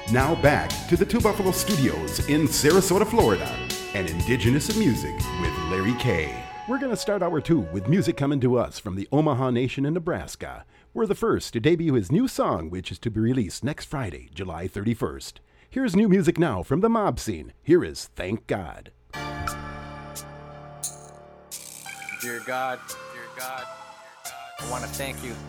Now back to the Two Buffalo Studios in Sarasota, Florida, and Indigenous Music with Larry K. We're going to start hour 2 with music coming to us from the Omaha Nation in Nebraska. We're the first to debut his new song, which is to be released next Friday, July 31st. Here's new music now from the mob scene. Here is Thank God. Dear God, I want to thank you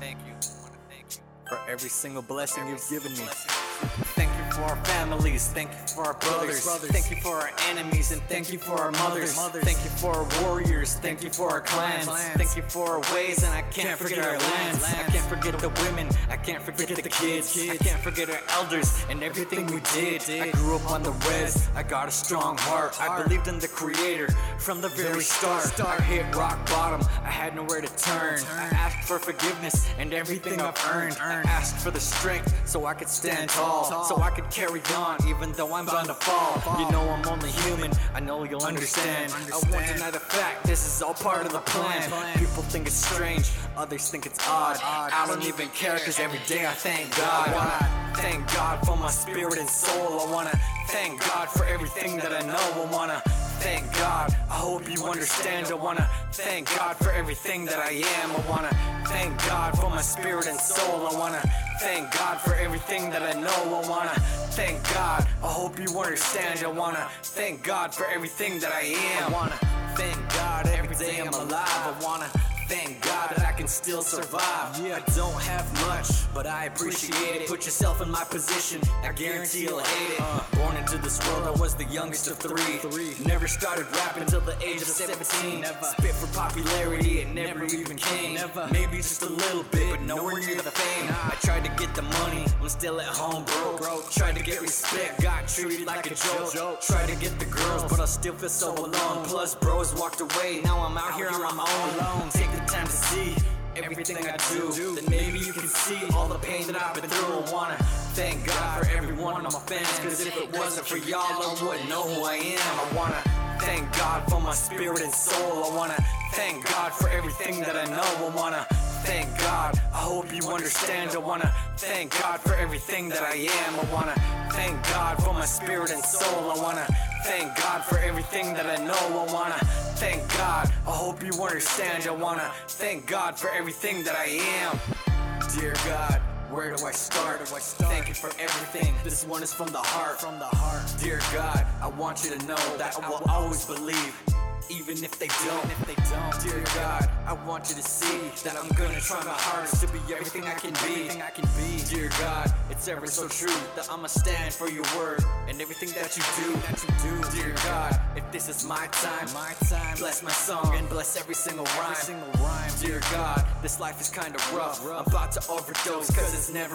for every single blessing you've given me. Thank you for our families, thank you for our brothers, thank you for our enemies, and thank you for our mothers. Thank you for our warriors, thank you for our clans, thank you for our ways, and I can't forget our lands. I can't forget the women, I can't forget the kids, I can't forget our elders and everything we did. I grew up on the res, I got a strong heart, I believed in the creator from the very start. I hit rock bottom, I had nowhere to turn. I asked for forgiveness and everything I've earned. I asked for the strength so I could stand tall, so I could carry on even though I'm bound to fall. You know I'm only human, I know you'll understand. I won't deny the fact, this is all part of the plan. People think it's strange, others think it's odd. I don't even care cause every day I thank God. I wanna thank God for my spirit and soul. I wanna thank God for everything that I know. I wanna thank God, I hope you understand. I wanna thank God for everything that I am. I wanna thank God for my spirit and soul. I wanna thank God for everything that I know. I wanna thank God, I hope you understand. I wanna thank God for everything that I am. I wanna thank God every day I'm alive. I wanna thank God that I can still survive. Yeah, I don't have much, but I appreciate it. Put yourself in my position, I guarantee you'll hate it. Born into this world, I was the youngest of three. Never started rapping till the age of 17. Spit for popularity, it never even came. Maybe just a little bit, but nowhere near the fame. I tried to get the money, I'm still at home broke. Tried to get respect, got treated like a joke. Tried to get the girls, but I still feel so alone. Plus bros walked away, now I'm out here on my own. Take the time to see everything I do, then maybe you can see all the pain that I've been through. I wanna thank God for every one of my fans, cause if it wasn't for y'all I wouldn't know who I am. I wanna thank God for my spirit and soul. I wanna thank God for everything that I know. I wanna thank God, I hope you understand. I wanna thank God for everything that I am. I wanna thank God for my spirit and soul. I wanna thank God for everything that I know. I wanna thank God, I hope you understand. I wanna thank God for everything that I am. Dear God, where do I start? Thank you for everything. This one is from the heart. Dear God, I want you to know that I will always believe, even if they don't. Dear God, I want you to see that I'm gonna try my hardest to be everything I can be. Dear God, it's ever so true that I'ma stand for your word and everything that you do. Dear God, if this is my time, bless my song and bless every single rhyme. Dear God, this life is kinda rough. I'm about to overdose cause it's never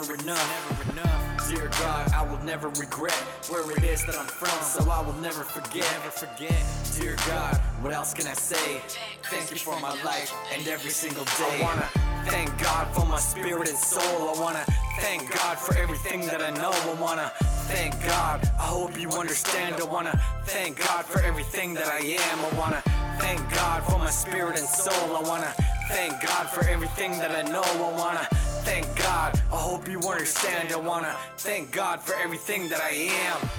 enough. Dear God, I will never regret where it is that I'm from, so I will never forget. Dear God, what else can I say? Thank you for my life and every single day. I wanna thank God for my spirit and soul. I wanna thank God for everything that I know. I wanna thank God, I hope you understand. I wanna thank God for everything that I am. I wanna thank God for my spirit and soul. I wanna thank God for everything that I know. I wanna thank God, I hope you understand. I wanna thank God for everything that I am.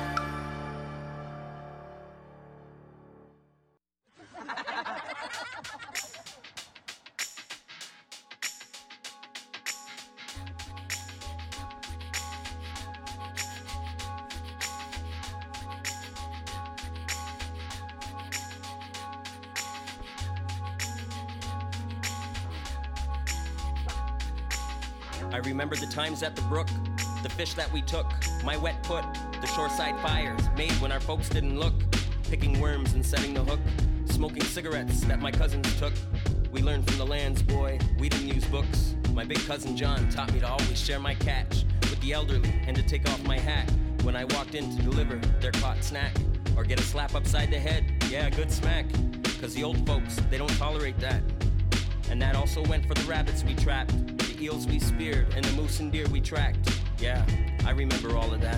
I remember the times at the brook, the fish that we took, my wet foot, the shoreside fires made when our folks didn't look, picking worms and setting the hook, smoking cigarettes that my cousins took. We learned from the lands, boy, we didn't use books. My big cousin John taught me to always share my catch with the elderly and to take off my hat when I walked in to deliver their caught snack, or get a slap upside the head, yeah, a good smack, cause the old folks, they don't tolerate that. And that also went for the rabbits we trapped, the eels we speared, and the moose and deer we tracked. Yeah, I remember all of that.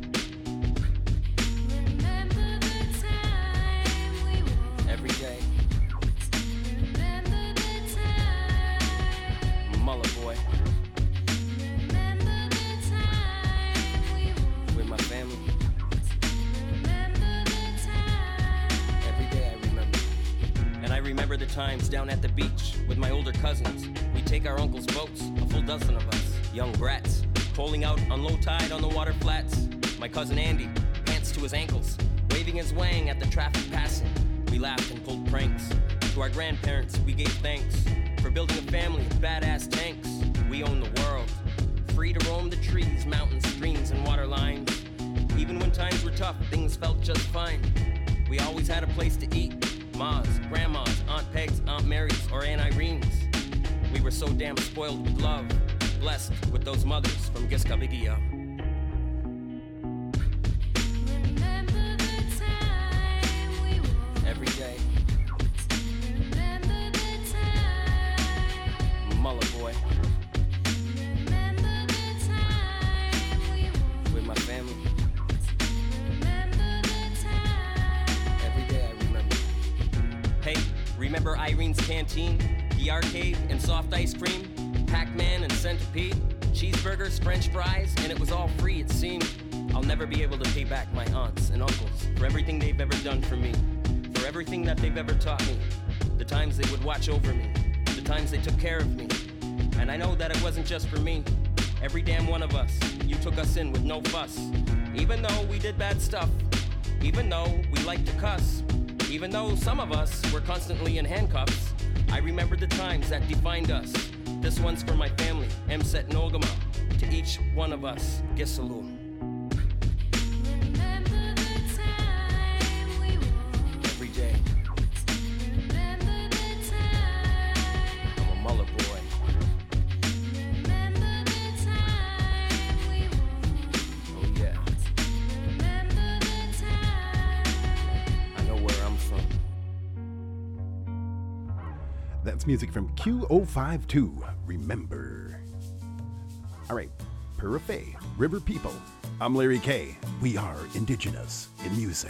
Every day. Mullah boy. remember the times down at the beach with my older cousins. We'd take our uncle's boats, a full dozen of us, young brats, trolling out on low tide on the water flats. My cousin Andy, pants to his ankles, waving his wang at the traffic passing. We laughed and pulled pranks. To our grandparents, we gave thanks for building a family of badass tanks. We own the world, free to roam the trees, mountains, streams, and water lines. Even when times were tough, things felt just fine. We always had a place to eat. Ma's, Grandma's, Aunt Peg's, Aunt Mary's, or Aunt Irene's. We were so damn spoiled with love, blessed with those mothers from Giskabigia. Every day. Mulla boy. With my family. Every day I remember. Hey, remember Irene's canteen? The arcade and soft ice cream? Pac-Man and Centipede? Cheeseburgers, French fries, and it was all free, it seemed. I'll never be able to pay back my aunts and uncles for everything they've ever done for me, for everything that they've ever taught me, the times they would watch over me, the times they took care of me. And I know that it wasn't just for me. Every damn one of us, you took us in with no fuss. Even though we did bad stuff, even though we liked to cuss, even though some of us were constantly in handcuffs, I remember the times that defined us. This one's for my family, Mset Nogama. To each one of us, Gisalu. Every day. I'm a Mulla boy. Oh yeah. I know where I'm from. That's music from Q052, Remember. All right, Purifay, River People. I'm Larry K. We are indigenous in music.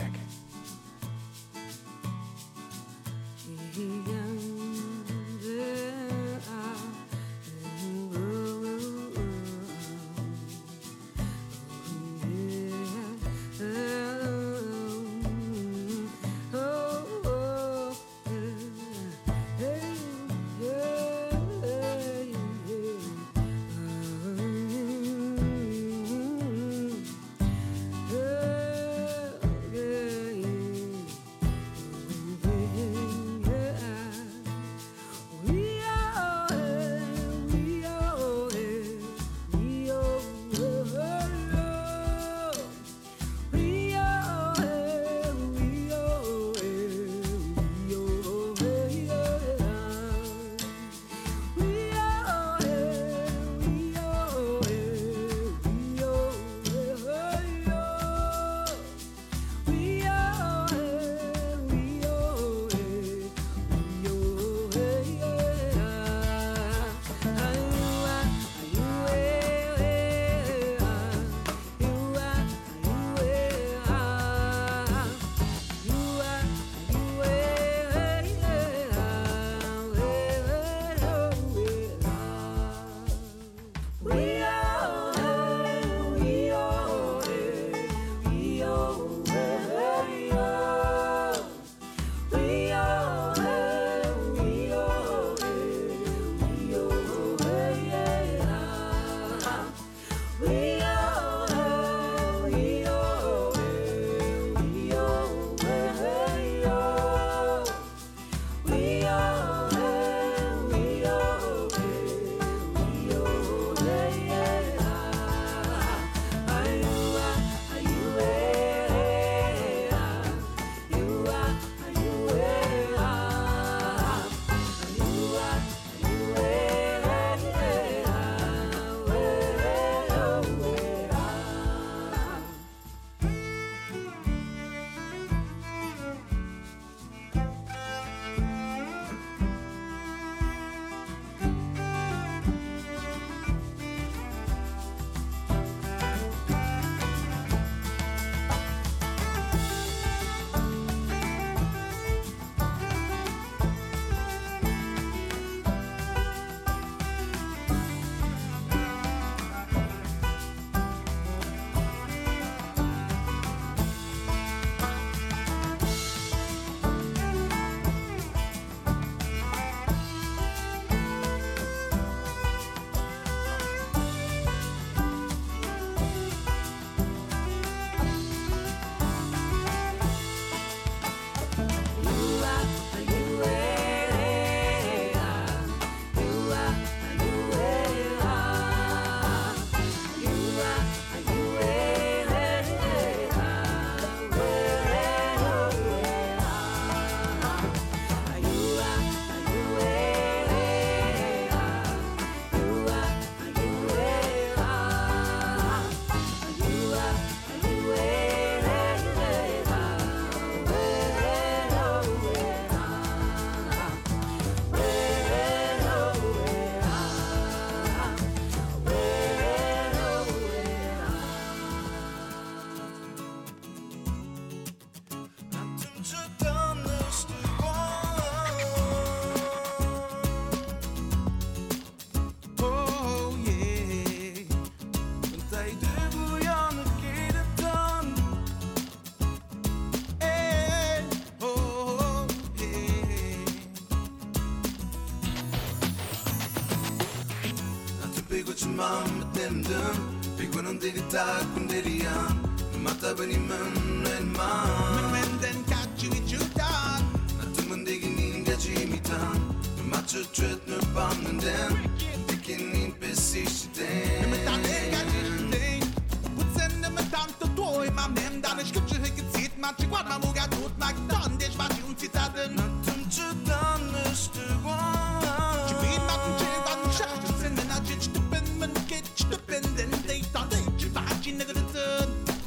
비고치 마음에 땜든 비고는 되게 달군데리야 맞다 버리면 웬만 맨맨된 가치위 주단 나트면 되게 니가 지미단 맞춰 쨋을 밟는 덴 되긴 뺏이 시대 내가 지시대 붙새는 tanto tuoi ma nem dan ich gibt sich gezieht man sich wat man muga tut mag dann dich was und zitaten natum chudan ist du war ich bin mit dem Chick an Schacht sind in der Chick stippen man geht stippen denn they dann ich war in der Grenze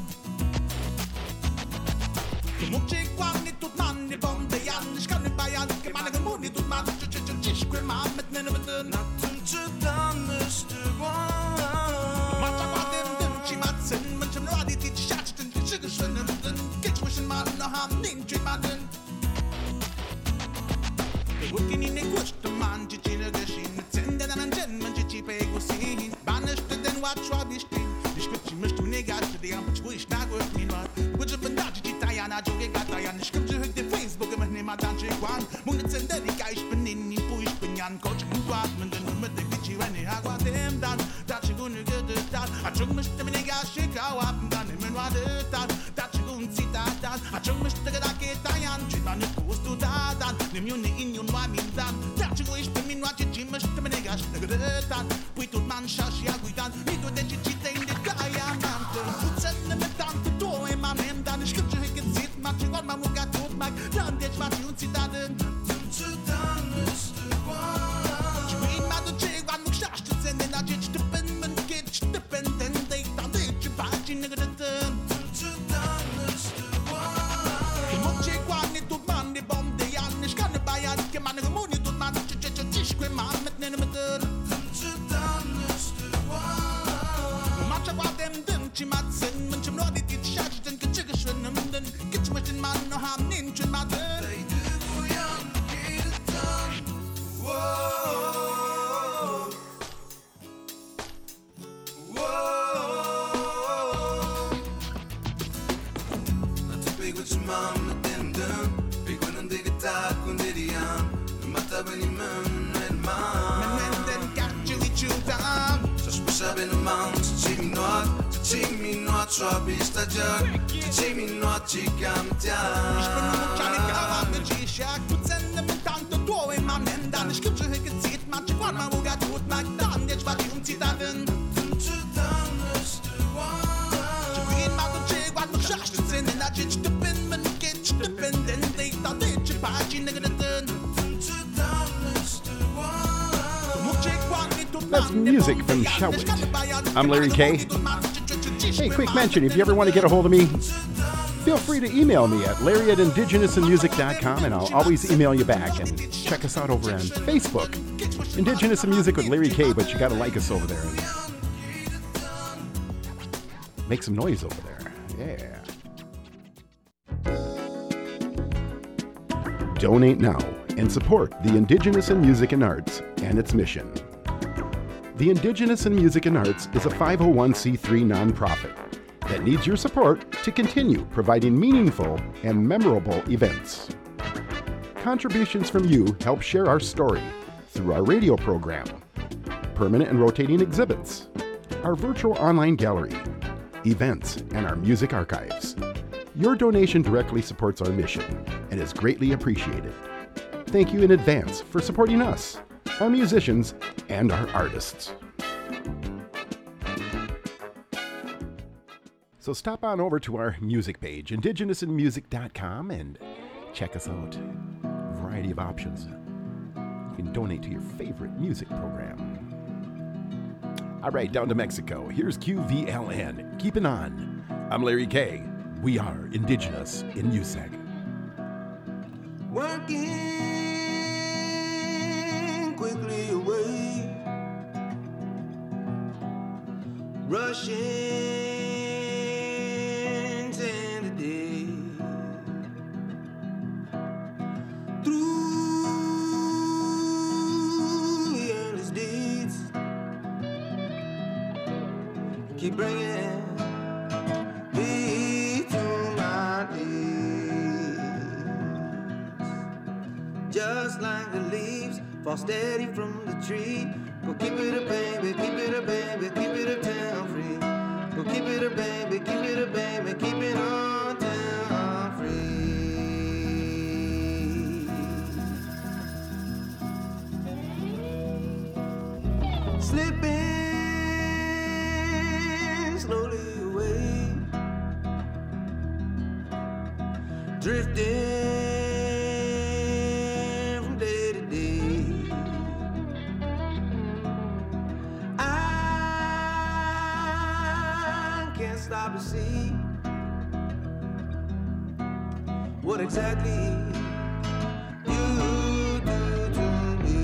du musst ich war nicht tut man die Bombe ja ich kann nicht bei an meine Gemüse tut man ich will mal mit mir mit natum chudan ist du war Matzen, manche Leute, die schatten, die Schügelschwindel, geht zwischen Mann und Hand, den Trimaden. Der Rücken in den Gust, der Mann, die Chile geschehen, Zenden an den Jen, manche Chipe, wo sie banischte den Watschwab, die stehen. Die Spitze mischt mir nicht, die haben mich ruhig nach mir mal. Gute Bendaji, die Tayana, Jogi Gatayan, ich gibt sie heute Facebook, immer nicht mal dann Chiquan. Munde Zender, die Geist bin in die Puh, ich bin Jan, Coach, und atmen, den Nummer, den Gichi, wenn ich agua dem dann, das ist gut, that I took Mr. Miniga shake out and done him and what it that you won't see that I took Mr. Gadaki Tayan, Chiman goes to that the muni in your mammy that you wish to mean what you Jim Mr. Miniga that we told man Shashia we done we do the cheat in the guy and put send them down to do him my man done the scripture he can sit much on my muga told my done that what you see that to done Mr. One you mean my chick one much to send in that to That's music from Shout. I'm Larry K. Hey, quick mention, if you ever want to get a hold of me, feel free to email me at larry@indigenousinmusic.com, and I'll always email you back. And check us out over on Facebook, Indigenous in Music with Larry K, but you got to like us over there. And make some noise over there. Yeah. Donate now and support the Indigenous in Music and Arts and its mission. The Indigenous in Music and Arts is a 501c3 nonprofit that needs your support to continue providing meaningful and memorable events. Contributions from you help share our story through our radio program, permanent and rotating exhibits, our virtual online gallery, events, and our music archives. Your donation directly supports our mission and is greatly appreciated. Thank you in advance for supporting us, our musicians, and our artists. So stop on over to our music page, indigenousinmusic.com, and check us out. A variety of options. You can donate to your favorite music program. All right, down to Mexico. Here's QVLN. Keep it on. I'm Larry K. We are Indigenous in Music. Working quickly away, rushing in the day, through the endless deeds, keep bringing me to my knees, just like the leaves fall steady from the tree. Go keep it a baby, keep it a baby, keep it uptown free. Go keep it a baby, keep it a baby, keep it on town free. Slipping slowly away, drifting from day to day. I can't stop to see what exactly you do to me.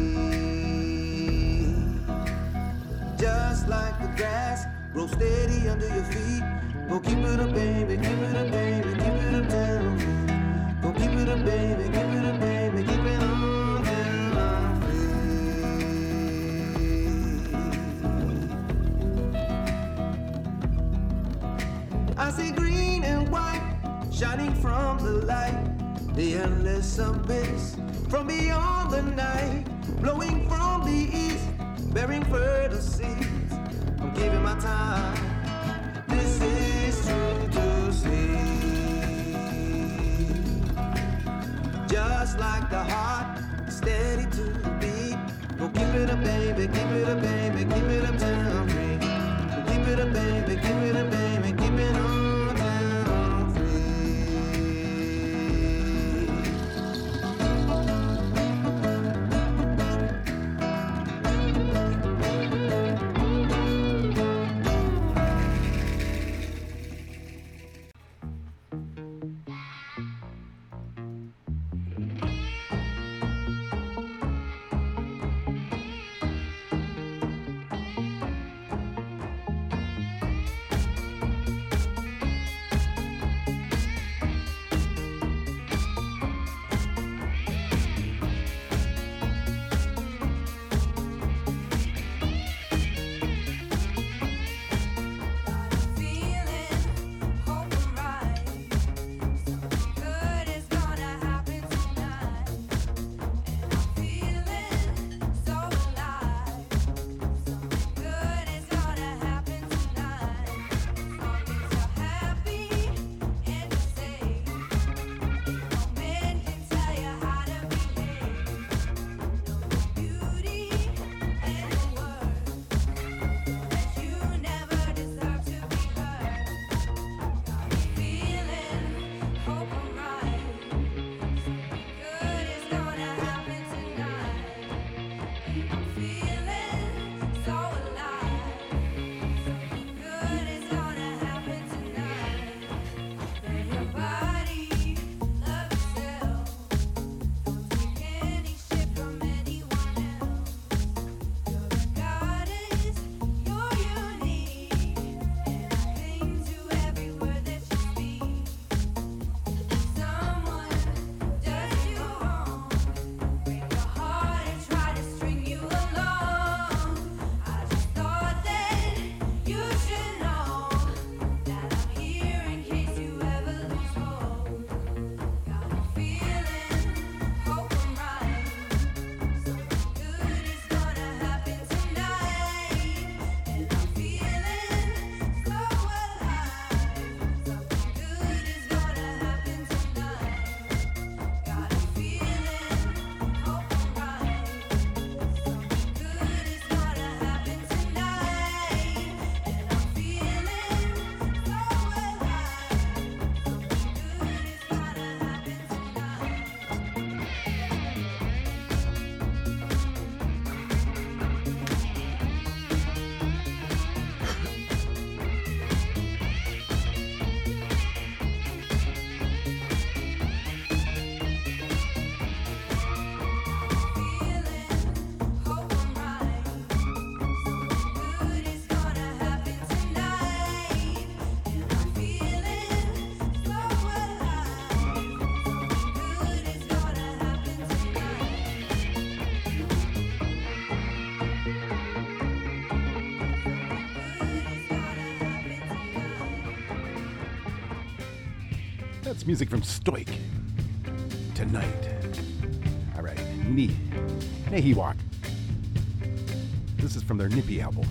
Just like the grass grows steady under your feet. Go keep it up, baby, keep it up, baby, keep it up down. Go keep it up, baby, keep it up, baby, keep it on down free. I see green and white shining from the light, the endless abyss from beyond the night, blowing from the east, bearing fertile seeds. I'm giving my time. This is true to see. Just like the heart, steady to the beat. Go keep it up, baby, keep it up, baby, keep it up down free. Go keep it up, baby, keep it up, baby, keep it on down free. That's music from Stoik. Tonight. All right. Nehiwak. This is from their Nippy album.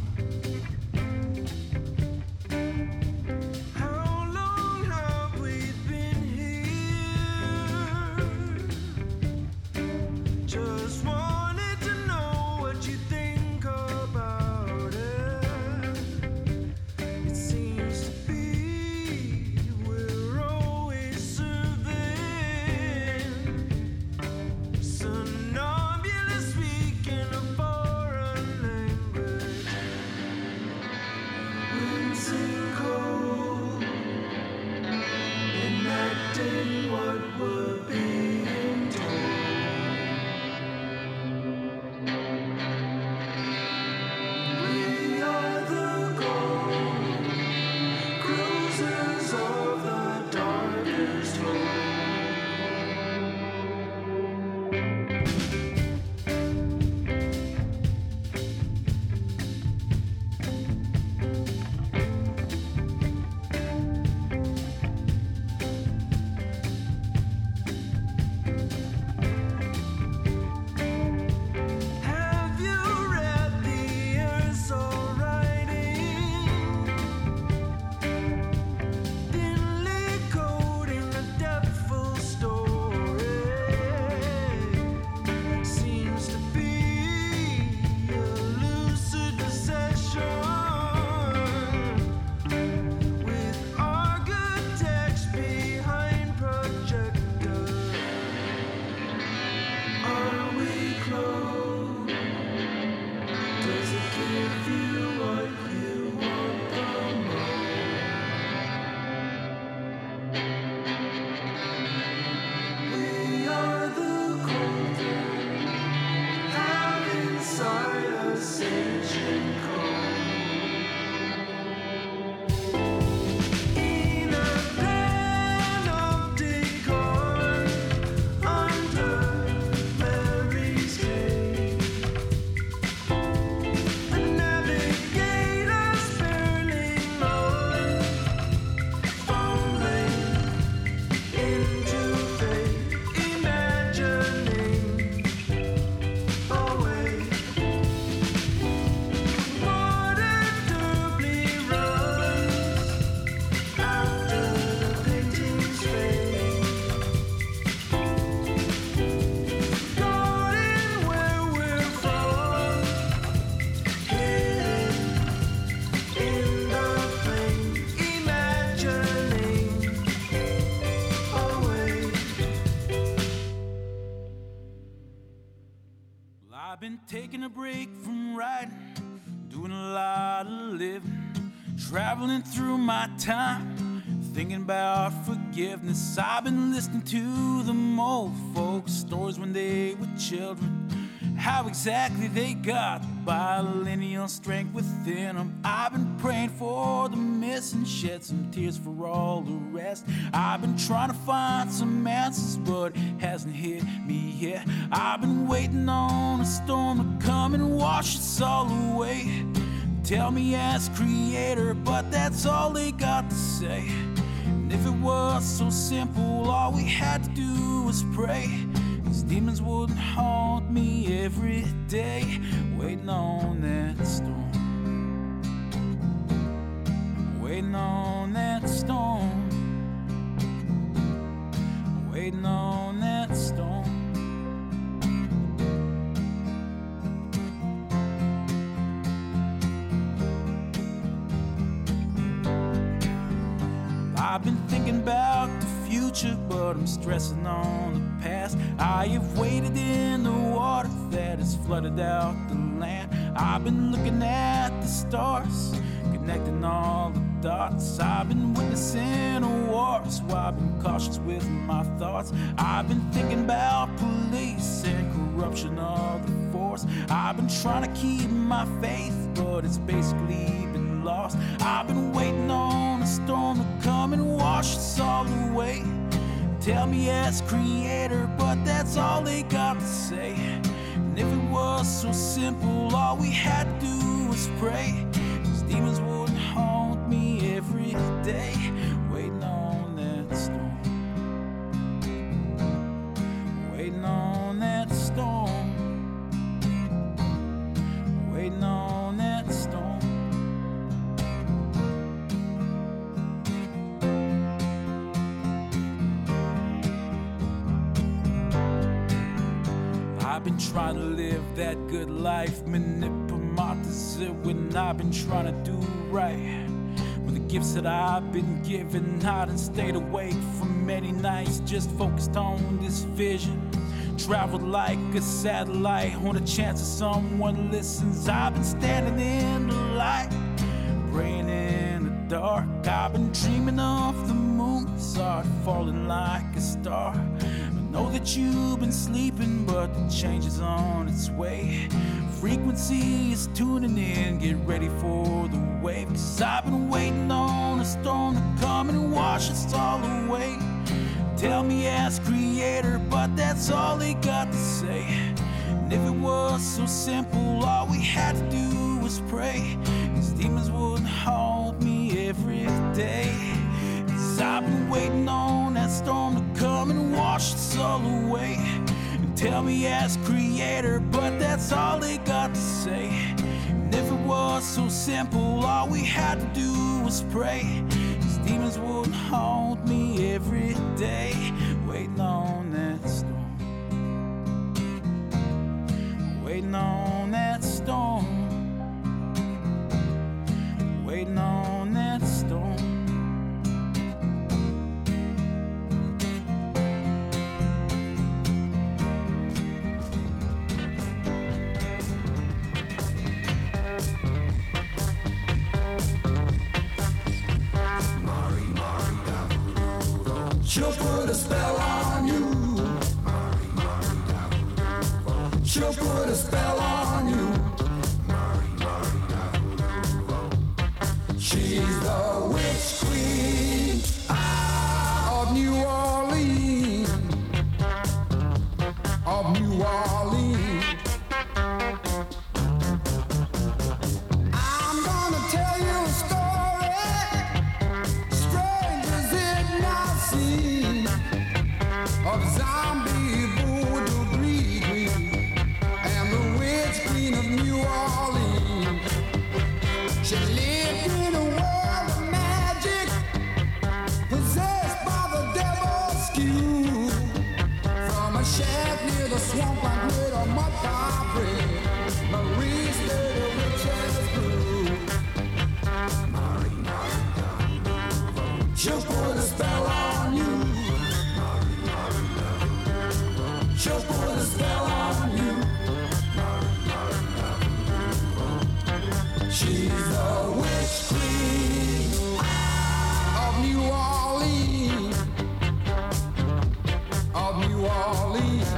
I've been taking a break from writing, doing a lot of living, traveling through my time, thinking about forgiveness. I've been listening to them old folks' stories when they were children, how exactly they got the bilineal strength within them. I've been praying for the missing, shed some tears for all the rest. I've been trying to find some answers, but it hasn't hit me yet. I've been waiting on a storm to come and wash us all away. Tell me as creator, but that's all they got to say. And if it was so simple, all we had to do was pray. These demons wouldn't haunt me every day, waiting on that storm, waiting on that storm, waiting on that storm. I've been thinking about the future, but I'm stressing on the past. I have waded in the water that has flooded out the land. I've been looking at the stars, connecting all the dots. I've been witnessing a war, so I've been cautious with my thoughts. I've been thinking about police and corruption of the force. I've been trying to keep my faith, but it's basically been lost. I've been waiting on a storm to come and wash us all away. Tell me as creator, but that's all they got to say. And if it was so simple, all we had to do was pray. These demons wouldn't haunt me every day, waiting on that storm, waiting on that storm, waiting on I've been trying to live that good life. Manipulated when I've been trying to do right. With the gifts that I've been given, I done stayed awake for many nights, just focused on this vision. Traveled like a satellite on the chance that someone listens. I've been standing in the light, praying in the dark. I've been dreaming of the moon, saw it falling like a star. I know that you've been sleeping, but the change is on its way. Frequency is tuning in, get ready for the wave. 'Cause I've been waiting on a storm to come and wash us all away. Tell me as creator, but that's all they got to say. And if it was so simple, all we had to do was pray. These demons wouldn't haunt me every day. 'Cause I've been waiting on that storm to come and wash us all away. And tell me as creator, but that's all they got to say. And if it was so simple, all we had to do was pray. Demons wouldn't haunt me every day, waiting on that storm, waiting on that storm, waiting on that storm. She'll put a spell on you. She'll put a spell on you. She's the witch queen of New Orleans. Of New Orleans. I'm gonna tell you a story. Strangers did not see. Of zombie voodoo green and the witch queen of New Orleans. She lived in a world of magic, possessed by the devil's skew. From a shack near the swampland with a mud pie bread, Marie stayed a witch's brew. She'll put a spell on you. She'll put a spell on you. She's the witch queen of New Orleans. Of New Orleans.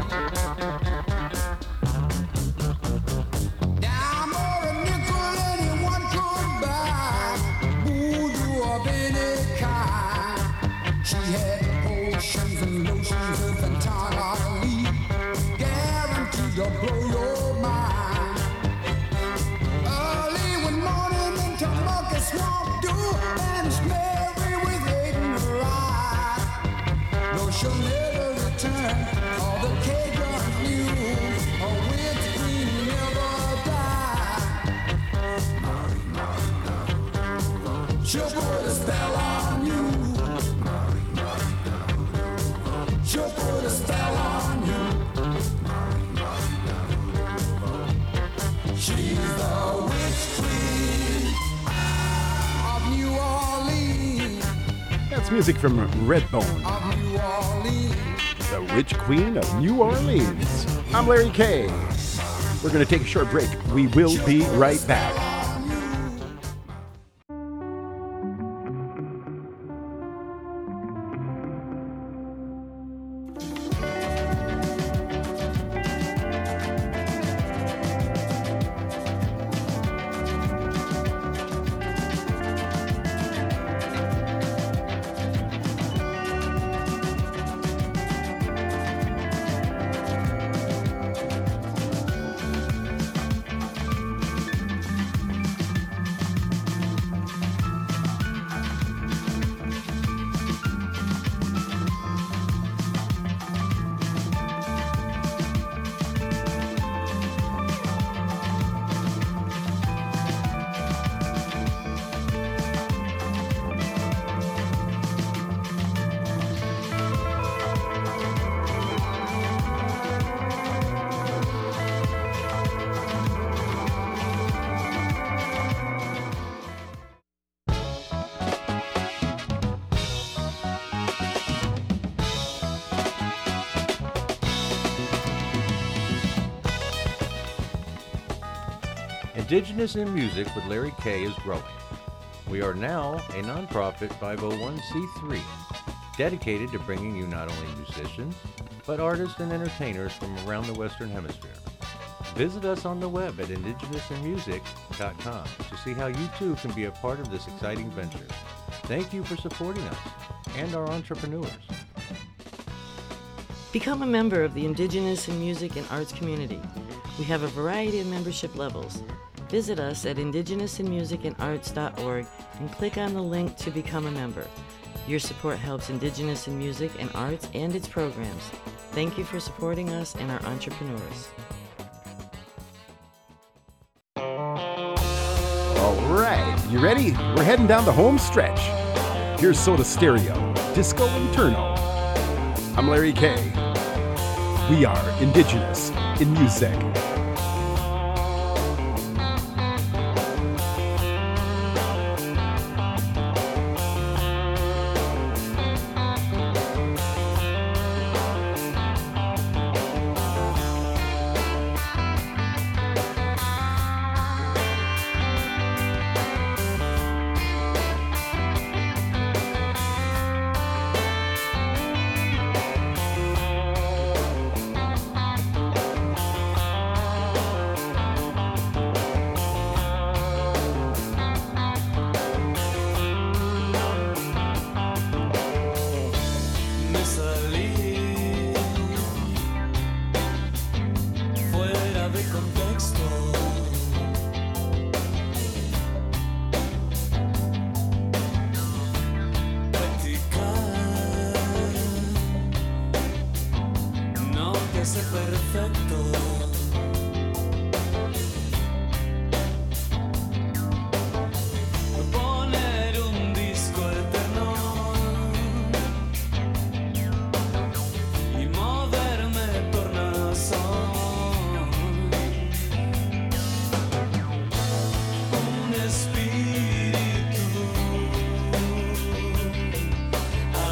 Dime or a nickel anyone could buy. Voodoo of any kind. She had potions and lotions of entirely guaranteed to blow your mind. Early one morning into Marcus Swamp Dew, and it's Mary with hate in her eye. No, she'll never return. All the Cajuns knew a witch queen never died. She'll put a spell on you. She'll put a spell on you. She's the witch queen of New Orleans. That's music from Redbone, Of New Orleans. the Witch Queen of New Orleans. I'm Larry K. We're going to take a short break. We will be right back. Indigenous in Music with Larry K is growing. We are now a nonprofit 501c3 dedicated to bringing you not only musicians, but artists and entertainers from around the Western Hemisphere. Visit us on the web at indigenousinmusic.com to see how you too can be a part of this exciting venture. Thank you for supporting us and our entrepreneurs. Become a member of the Indigenous in Music and Arts community. We have a variety of membership levels. Visit us at indigenousinmusicandarts.org and click on the link to become a member. Your support helps Indigenous in Music and Arts and its programs. Thank you for supporting us and our entrepreneurs. All right, you ready? We're heading down the home stretch. Here's Soda Stereo, Disco Inferno. I'm Larry K. We are Indigenous in Music.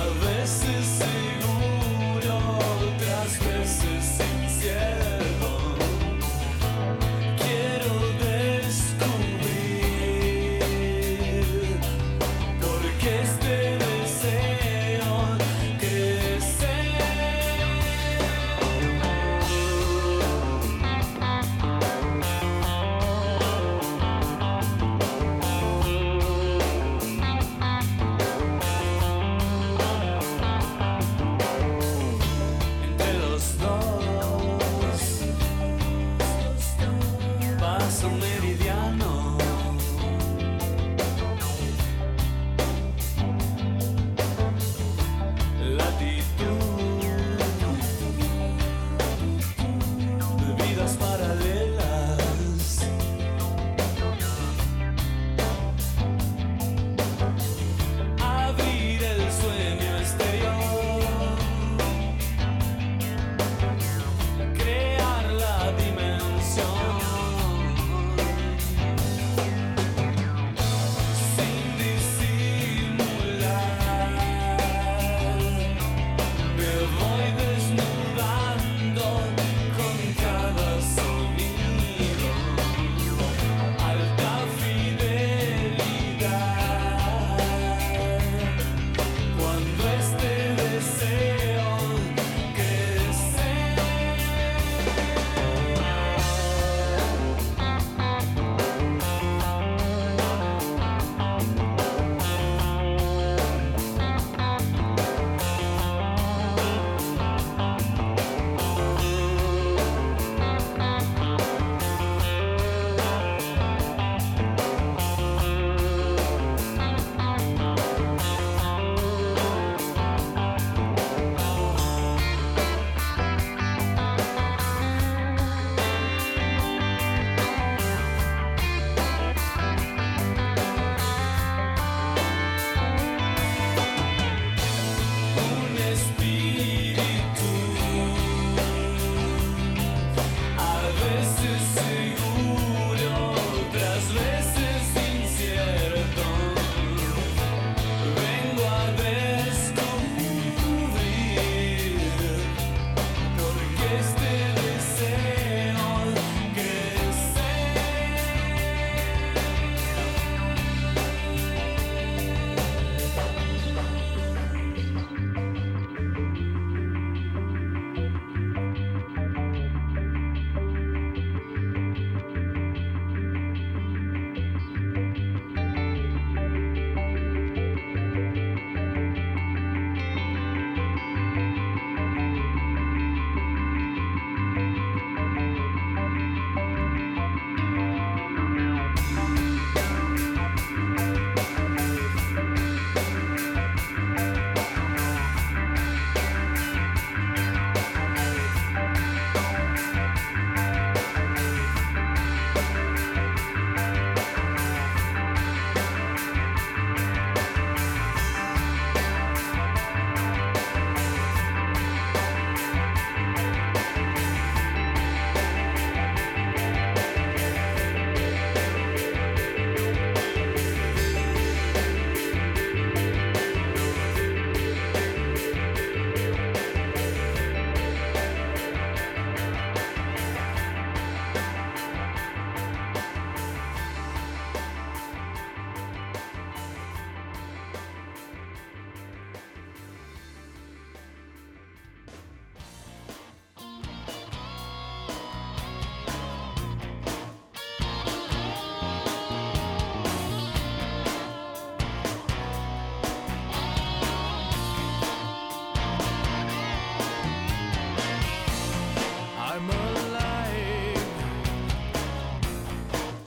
Seguro, otras veces incierto.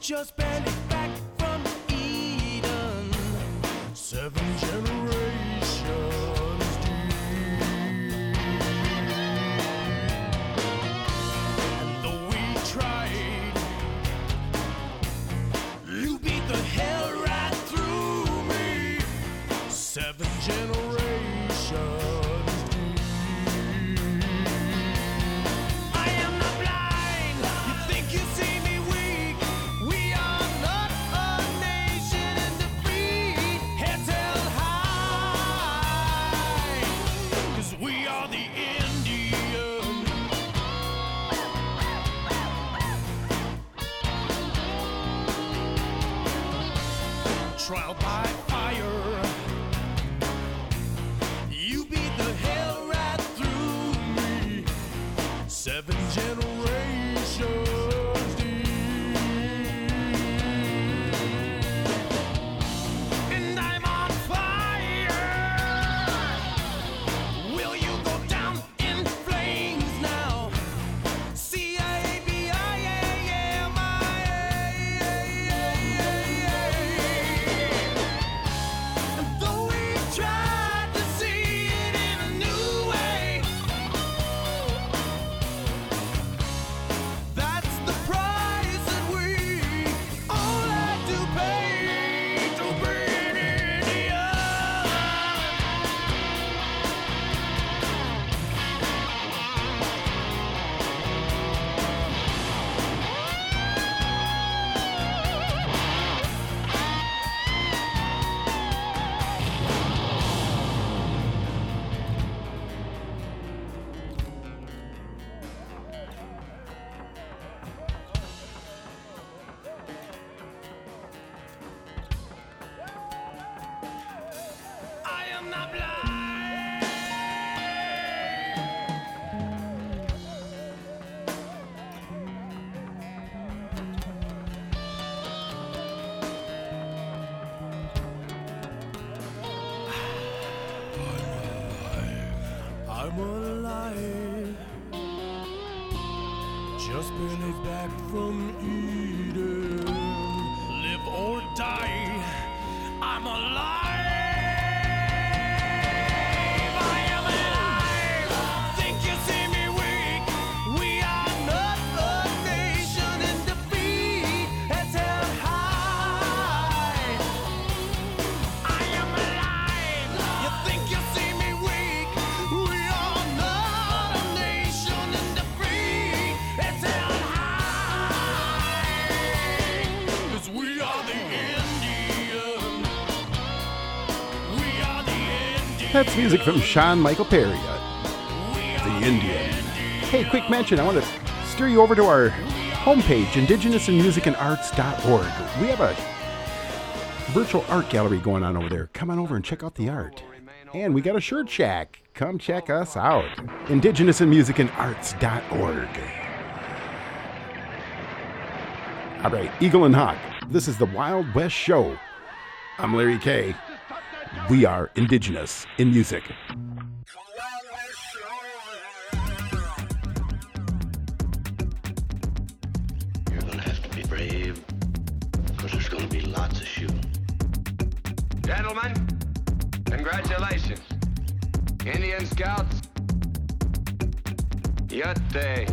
just barely back from Eden. 7 generations deep. And though we tried, you beat the hell right through me. 7 generations. Trial by fire, you beat the hell right through me. 7 generations deep. And I'm on fire. Will you go down in flames now? I'm alive, just barely back from Eden. Live or die, I'm alive. I am alive. Think you see me weak? We are not a nation in defeat. It's held high. I am alive. You think you see me weak? We are not a nation in defeat. It's held high. 'Cause we are the Indian. We are the Indian. That's music from Sean Michael Perry, The Indian. Hey, quick mention, I want to steer you over to our homepage, indigenousinmusicandarts.org. We have a virtual art gallery going on over there. Come on over and check out the art. And we got a shirt shack. Come check us out. indigenousinmusicandarts.org. All right, Eagle and Hawk, this is the Wild West Show. I'm Larry K. We are indigenous in music. You're gonna have to be brave, because there's gonna be lots of shooting. Gentlemen, congratulations. Indian Scouts, Yatte.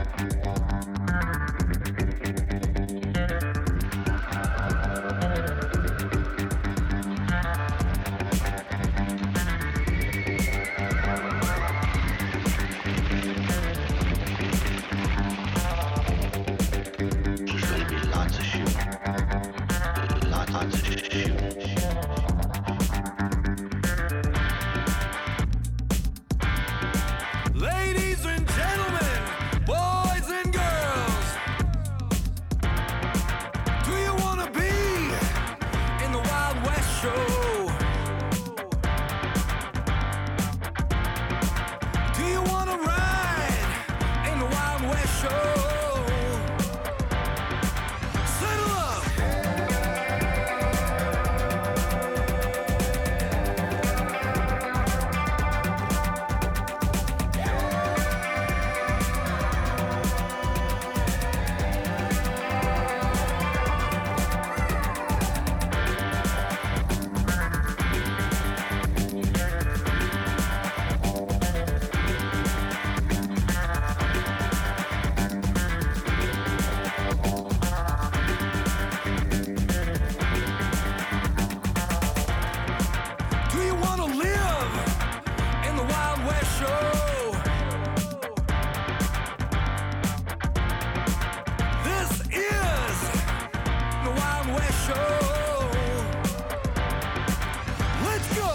There's gonna be lots of shooting. Lots of shooting. Ladies and gentlemen, boys and girls, do you want to be in the Wild West Show? Do you want to ride in the Wild West Show? Settle up. show. Let's go.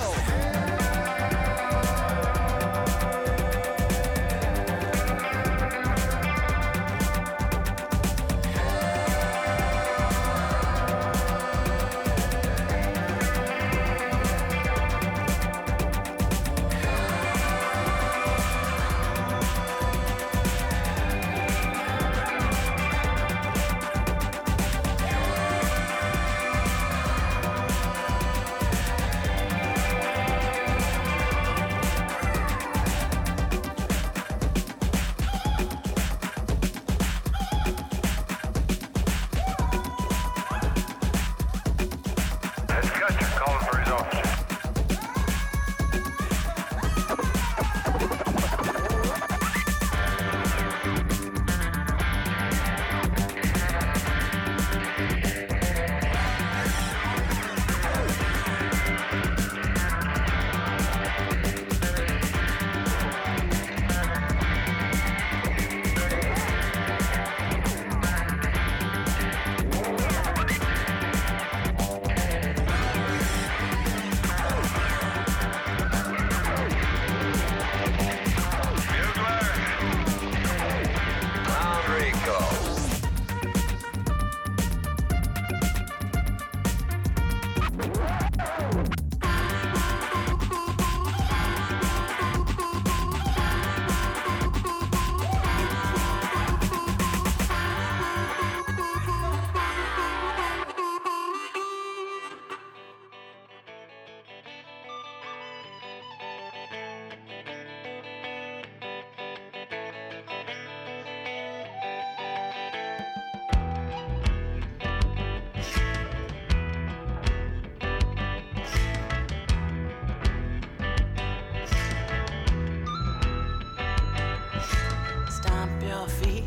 Stomp your feet,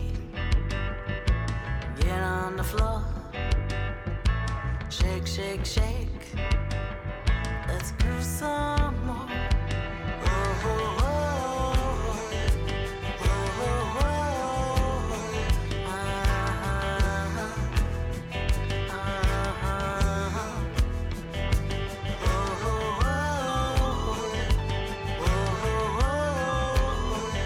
get on the floor, shake, shake, shake. Let's groove some more. Oh, oh, oh. Oh, oh, oh. Uh-huh. Uh-huh. Oh, oh, oh. Oh, oh, oh.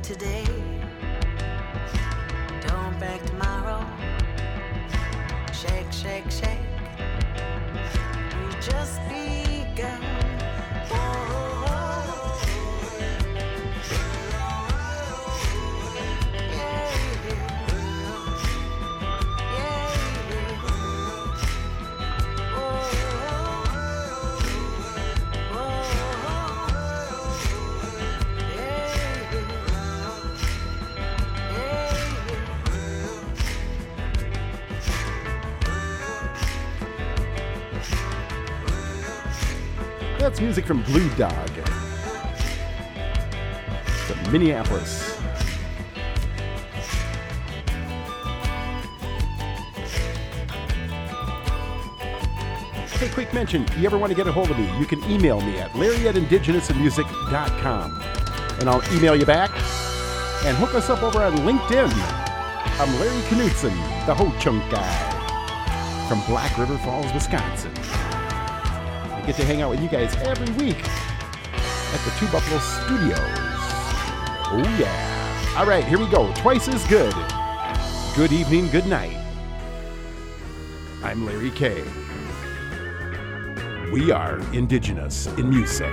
today. Don't beg tomorrow. Shake, shake, shake. You just begun. That's music from Blue Dog from Minneapolis. Hey, quick mention, you ever want to get a hold of me, you can email me at larry@indigenousinmusic.com, and I'll email you back, and hook us up over on LinkedIn. I'm Larry Knutson, the Ho-Chunk guy from Black River Falls, Wisconsin. I get to hang out with you guys every week at the Two Buffalo Studios. Oh yeah. All right, here we go. Twice as good. Good evening, good night. I'm Larry K. We are Indigenous in Music.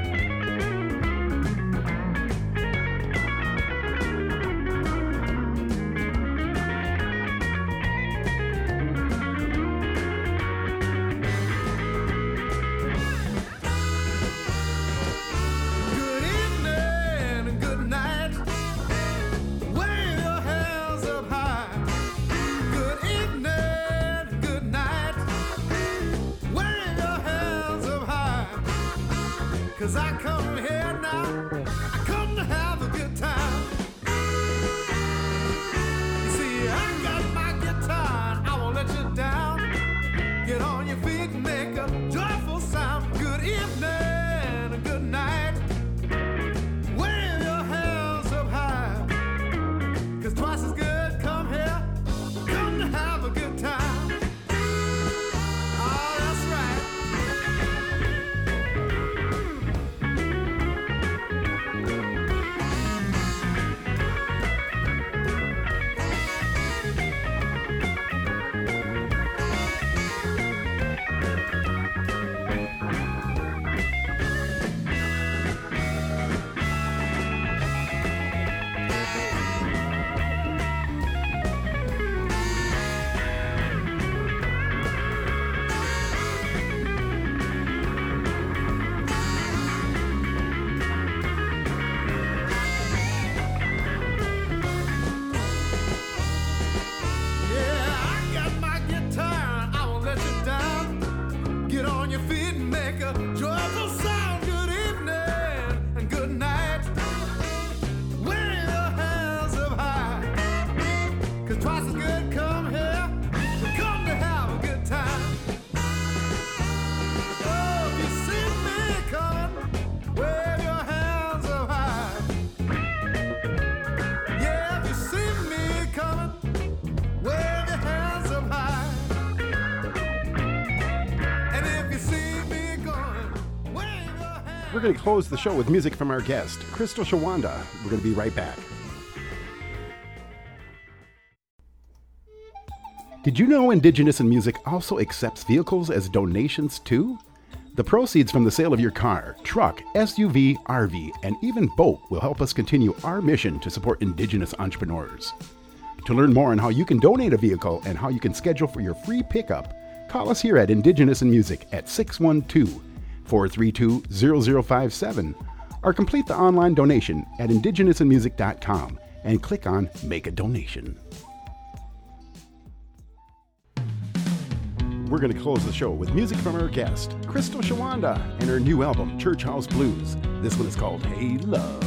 We're going to close the show with music from our guest, Crystal Shawanda. We're going to be right back. Did you know Indigenous in Music also accepts vehicles as donations too? The proceeds from the sale of your car, truck, SUV, RV, and even boat will help us continue our mission to support Indigenous entrepreneurs. To learn more on how you can donate a vehicle and how you can schedule for your free pickup, call us here at Indigenous in Music at 612-432-0057 or complete the online donation at indigenousinmusic.com and click on Make a Donation. We're going to close the show with music from our guest, Crystal Shawanda, and her new album, Church House Blues. This one is called Hey Love.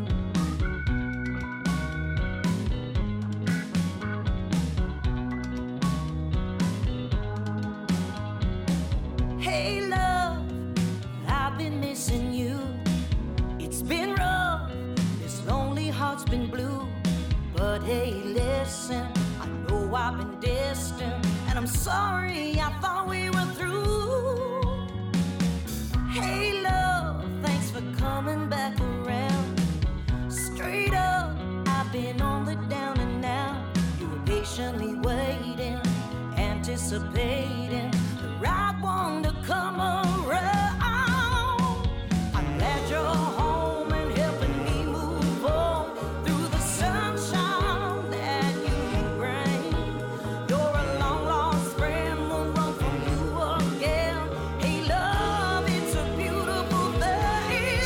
Hey love, I've been missing you. It's been rough, this lonely heart's been blue. But hey, listen, I know I've been distant, and I'm sorry, I thought we were through. Hey love, thanks for coming back around. Straight up, patiently waiting, anticipating the right one to come around. I'm glad you're home and helping me move on through the sunshine that you bring. You're a long lost friend, won't run from you again. Hey love, it's a beautiful thing.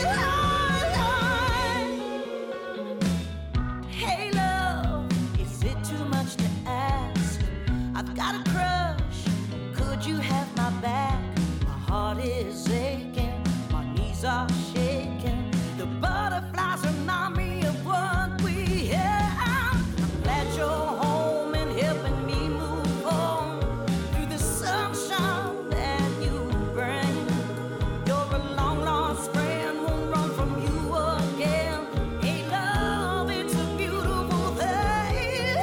Hey love, is it too much to ask? I've got a crush, could you have my back? My heart is aching, my knees are shaking. The butterflies remind me of what we had. I'm glad you're home and helping me move on through the sunshine that you bring. You're a long lost friend, won't run from you again. Hey love, it's a beautiful thing.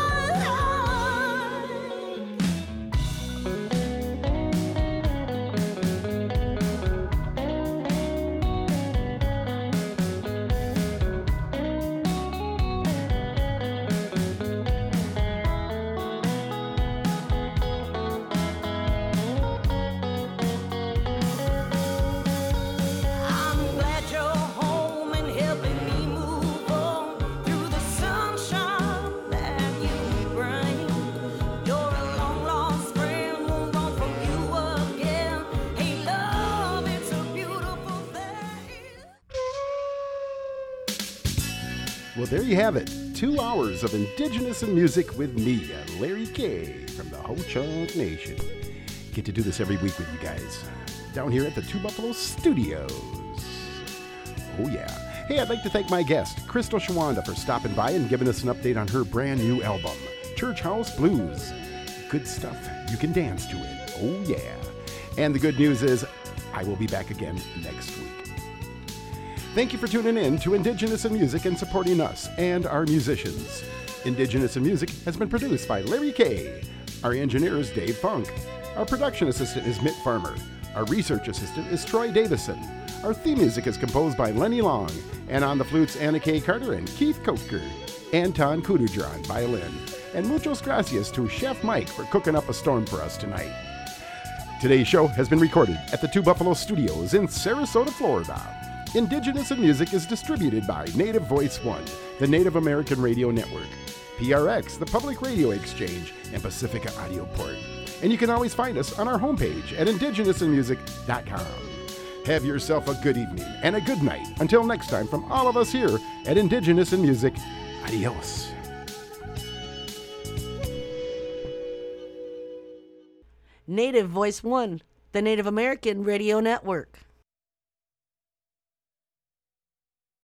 I'm glad you're home and helping me move on through the sunshine that you bring. You're a long lost friend, won't run from you again. Hey love, it's a beautiful thing. Well, there you have it. 2 hours of Indigenous in Music with me, Larry K. from the Ho-Chunk Nation. Get to do this every week with you guys down here at the Two Buffalo Studios. Oh, yeah. Hey, I'd like to thank my guest, Crystal Shawanda, for stopping by and giving us an update on her brand new album, Church House Blues. Good stuff. You can dance to it. Oh, yeah. And the good news is, I will be back again next week. Thank you for tuning in to Indigenous in Music and supporting us and our musicians. Indigenous in Music has been produced by Larry K. Our engineer is Dave Funk. Our production assistant is Mitt Farmer. Our research assistant is Troy Davison. Our theme music is composed by Lenny Long. And on the flutes, Anna K. Carter and Keith Coker. Anton Kududra on violin. And muchos gracias to Chef Mike for cooking up a storm for us tonight. Today's show has been recorded at the Two Buffalo Studios in Sarasota, Florida. Indigenous in Music is distributed by Native Voice One, the Native American Radio Network, PRX, the Public Radio Exchange, and Pacifica Audio Port. And you can always find us on our homepage at indigenousinmusic.com. Have yourself a good evening and a good night. Until next time, from all of us here at Indigenous in Music, adios. Native Voice One, the Native American Radio Network.